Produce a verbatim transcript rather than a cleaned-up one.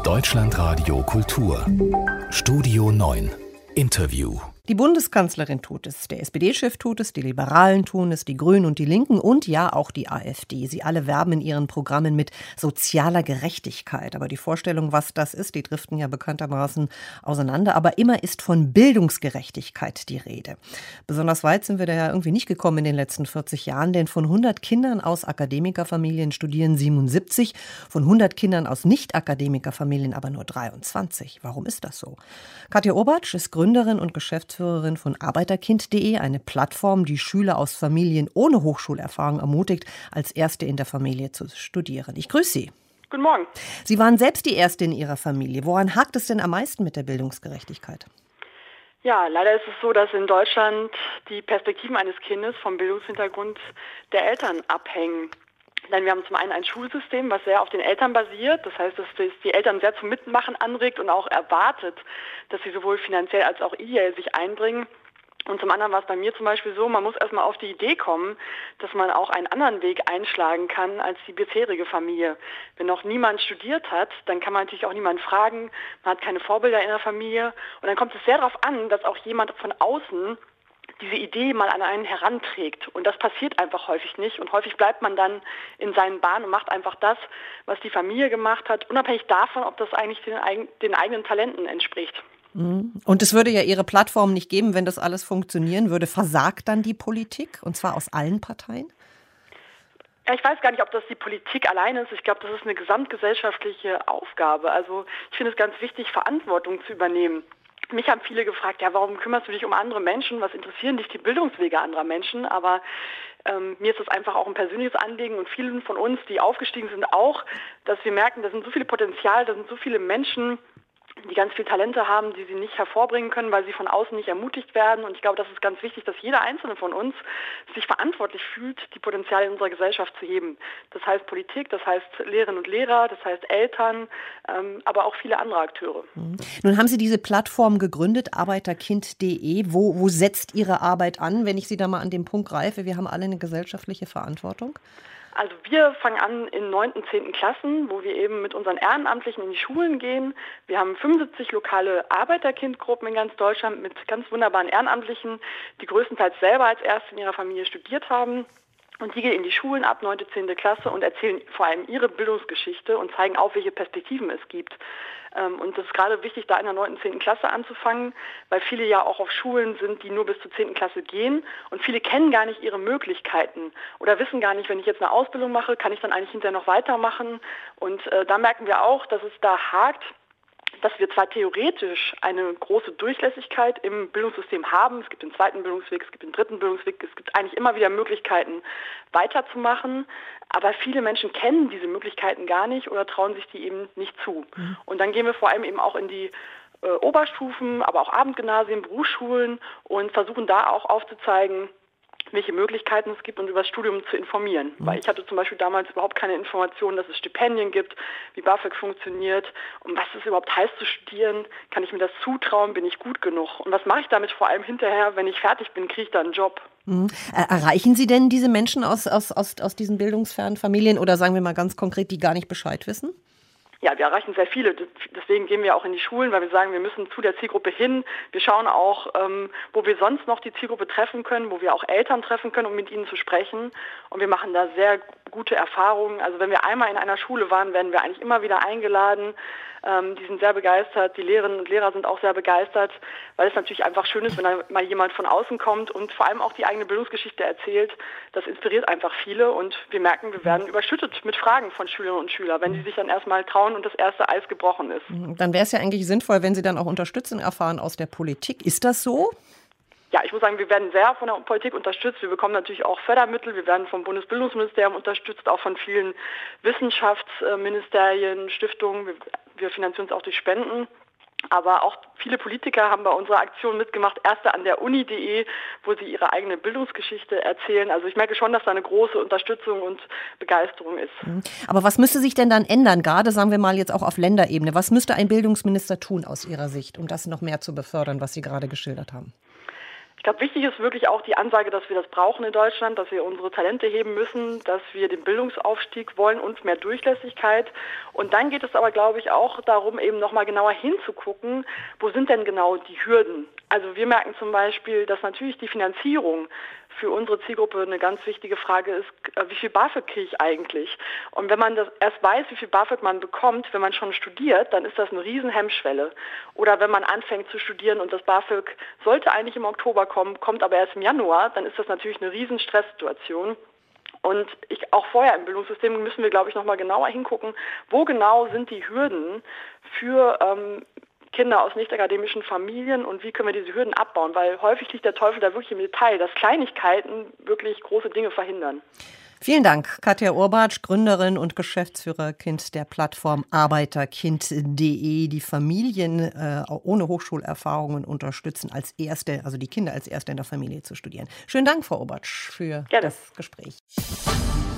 Deutschlandradio Kultur. Studio neun. Interview. Die Bundeskanzlerin tut es, der S P D-Chef tut es, die Liberalen tun es, die Grünen und die Linken und ja auch die AfD. Sie alle werben in ihren Programmen mit sozialer Gerechtigkeit. Aber die Vorstellung, was das ist, die driften ja bekanntermaßen auseinander. Aber immer ist von Bildungsgerechtigkeit die Rede. Besonders weit sind wir da ja irgendwie nicht gekommen in den letzten vierzig Jahren, denn von hundert Kindern aus Akademikerfamilien studieren siebenundsiebzig, von hundert Kindern aus Nicht-Akademikerfamilien aber nur dreiundzwanzig. Warum ist das so? Katja Obatsch ist Gründerin und Geschäftsführerin von Arbeiterkind punkt de, eine Plattform, die Schüler aus Familien ohne Hochschulerfahrung ermutigt, als Erste in der Familie zu studieren. Ich grüße Sie. Guten Morgen. Sie waren selbst die Erste in Ihrer Familie. Woran hakt es denn am meisten mit der Bildungsgerechtigkeit? Ja, leider ist es so, dass in Deutschland die Perspektiven eines Kindes vom Bildungshintergrund der Eltern abhängen. Denn wir haben zum einen ein Schulsystem, was sehr auf den Eltern basiert. Das heißt, dass es die Eltern sehr zum Mitmachen anregt und auch erwartet, dass sie sowohl finanziell als auch ideell sich einbringen. Und zum anderen war es bei mir zum Beispiel so, man muss erstmal auf die Idee kommen, dass man auch einen anderen Weg einschlagen kann als die bisherige Familie. Wenn noch niemand studiert hat, dann kann man natürlich auch niemanden fragen, man hat keine Vorbilder in der Familie. Und dann kommt es sehr darauf an, dass auch jemand von außen diese Idee mal an einen heranträgt. Und das passiert einfach häufig nicht. Und häufig bleibt man dann in seinen Bahnen und macht einfach das, was die Familie gemacht hat, unabhängig davon, ob das eigentlich den, den eigenen Talenten entspricht. Und es würde ja Ihre Plattform nicht geben, wenn das alles funktionieren würde. Versagt dann die Politik? Und zwar aus allen Parteien? Ja, ich weiß gar nicht, ob das die Politik allein ist. Ich glaube, das ist eine gesamtgesellschaftliche Aufgabe. Also ich finde es ganz wichtig, Verantwortung zu übernehmen. Mich haben viele gefragt, ja, warum kümmerst du dich um andere Menschen? Was interessieren dich die Bildungswege anderer Menschen? Aber ähm, mir ist das einfach auch ein persönliches Anliegen und vielen von uns, die aufgestiegen sind, auch, dass wir merken, da sind so viele Potenziale, da sind so viele Menschen, die ganz viele Talente haben, die sie nicht hervorbringen können, weil sie von außen nicht ermutigt werden. Und ich glaube, das ist ganz wichtig, dass jeder Einzelne von uns sich verantwortlich fühlt, die Potenziale in unserer Gesellschaft zu heben. Das heißt Politik, das heißt Lehrerinnen und Lehrer, das heißt Eltern, ähm, aber auch viele andere Akteure. Mhm. Nun haben Sie diese Plattform gegründet, Arbeiterkind punkt de. Wo, wo setzt Ihre Arbeit an, wenn ich Sie da mal an den Punkt greife? Wir haben alle eine gesellschaftliche Verantwortung. Also wir fangen an in neunten, zehnten Klassen, wo wir eben mit unseren Ehrenamtlichen in die Schulen gehen. Wir haben fünfundsiebzig lokale Arbeiterkindgruppen in ganz Deutschland mit ganz wunderbaren Ehrenamtlichen, die größtenteils selber als Erste in ihrer Familie studiert haben. Und die gehen in die Schulen ab neunte, zehnte Klasse und erzählen vor allem ihre Bildungsgeschichte und zeigen auf, welche Perspektiven es gibt. Und das ist gerade wichtig, da in der neunten, zehnten Klasse anzufangen, weil viele ja auch auf Schulen sind, die nur bis zur zehnten Klasse gehen. Und viele kennen gar nicht ihre Möglichkeiten oder wissen gar nicht, wenn ich jetzt eine Ausbildung mache, kann ich dann eigentlich hinterher noch weitermachen. Und äh, da merken wir auch, dass es da hakt, dass wir zwar theoretisch eine große Durchlässigkeit im Bildungssystem haben, es gibt den zweiten Bildungsweg, es gibt den dritten Bildungsweg, es gibt eigentlich immer wieder Möglichkeiten weiterzumachen, aber viele Menschen kennen diese Möglichkeiten gar nicht oder trauen sich die eben nicht zu. Mhm. Und dann gehen wir vor allem eben auch in die äh, Oberstufen, aber auch Abendgymnasien, Berufsschulen und versuchen da auch aufzuzeigen, welche Möglichkeiten es gibt und über das Studium zu informieren. Mhm. Weil ich hatte zum Beispiel damals überhaupt keine Informationen, dass es Stipendien gibt, wie BAföG funktioniert und was es überhaupt heißt zu studieren. Kann ich mir das zutrauen? Bin ich gut genug? Und was mache ich damit vor allem hinterher, wenn ich fertig bin, kriege ich da einen Job? Mhm. Erreichen Sie denn diese Menschen aus, aus, aus, aus diesen bildungsfernen Familien oder sagen wir mal ganz konkret, die gar nicht Bescheid wissen? Ja, wir erreichen sehr viele. Deswegen gehen wir auch in die Schulen, weil wir sagen, wir müssen zu der Zielgruppe hin. Wir schauen auch, ähm, wo wir sonst noch die Zielgruppe treffen können, wo wir auch Eltern treffen können, um mit ihnen zu sprechen. Und wir machen da sehr gute Erfahrungen. Also wenn wir einmal in einer Schule waren, werden wir eigentlich immer wieder eingeladen. Ähm, die sind sehr begeistert. Die Lehrerinnen und Lehrer sind auch sehr begeistert, weil es natürlich einfach schön ist, wenn da mal jemand von außen kommt und vor allem auch die eigene Bildungsgeschichte erzählt. Das inspiriert einfach viele und wir merken, wir werden überschüttet mit Fragen von Schülerinnen und Schülern, wenn die sich dann erstmal trauen und das erste Eis gebrochen ist. Dann wäre es ja eigentlich sinnvoll, wenn Sie dann auch Unterstützung erfahren aus der Politik. Ist das so? Ja, ich muss sagen, wir werden sehr von der Politik unterstützt. Wir bekommen natürlich auch Fördermittel. Wir werden vom Bundesbildungsministerium unterstützt, auch von vielen Wissenschaftsministerien, Stiftungen. Wir, wir finanzieren uns auch durch Spenden. Aber auch viele Politiker haben bei unserer Aktion mitgemacht, Erste an der Uni punkt de, wo sie ihre eigene Bildungsgeschichte erzählen. Also ich merke schon, dass da eine große Unterstützung und Begeisterung ist. Aber was müsste sich denn dann ändern, gerade sagen wir mal jetzt auch auf Länderebene? Was müsste ein Bildungsminister tun aus Ihrer Sicht, um das noch mehr zu befördern, was Sie gerade geschildert haben? glaube, wichtig ist wirklich auch die Ansage, dass wir das brauchen in Deutschland, dass wir unsere Talente heben müssen, dass wir den Bildungsaufstieg wollen und mehr Durchlässigkeit. Und dann geht es aber, glaube ich, auch darum, eben nochmal genauer hinzugucken, wo sind denn genau die Hürden? Also wir merken zum Beispiel, dass natürlich die Finanzierung für unsere Zielgruppe eine ganz wichtige Frage ist, wie viel BAföG kriege ich eigentlich? Und wenn man das erst weiß, wie viel BAföG man bekommt, wenn man schon studiert, dann ist das eine riesen Hemmschwelle. Oder wenn man anfängt zu studieren und das BAföG sollte eigentlich im Oktober kommen, kommt aber erst im Januar, dann ist das natürlich eine riesen Stresssituation. Und ich, auch vorher im Bildungssystem müssen wir, glaube ich, nochmal genauer hingucken, wo genau sind die Hürden für ähm, Kinder aus nicht-akademischen Familien und wie können wir diese Hürden abbauen, weil häufig liegt der Teufel da wirklich im Detail, dass Kleinigkeiten wirklich große Dinge verhindern. Vielen Dank, Katja Urbatsch, Gründerin und Geschäftsführerkind der Plattform Arbeiterkind punkt de, die Familien äh, ohne Hochschulerfahrungen unterstützen, als Erste, also die Kinder als Erste in der Familie zu studieren. Schönen Dank, Frau Urbatsch, für Gerne. das Gespräch.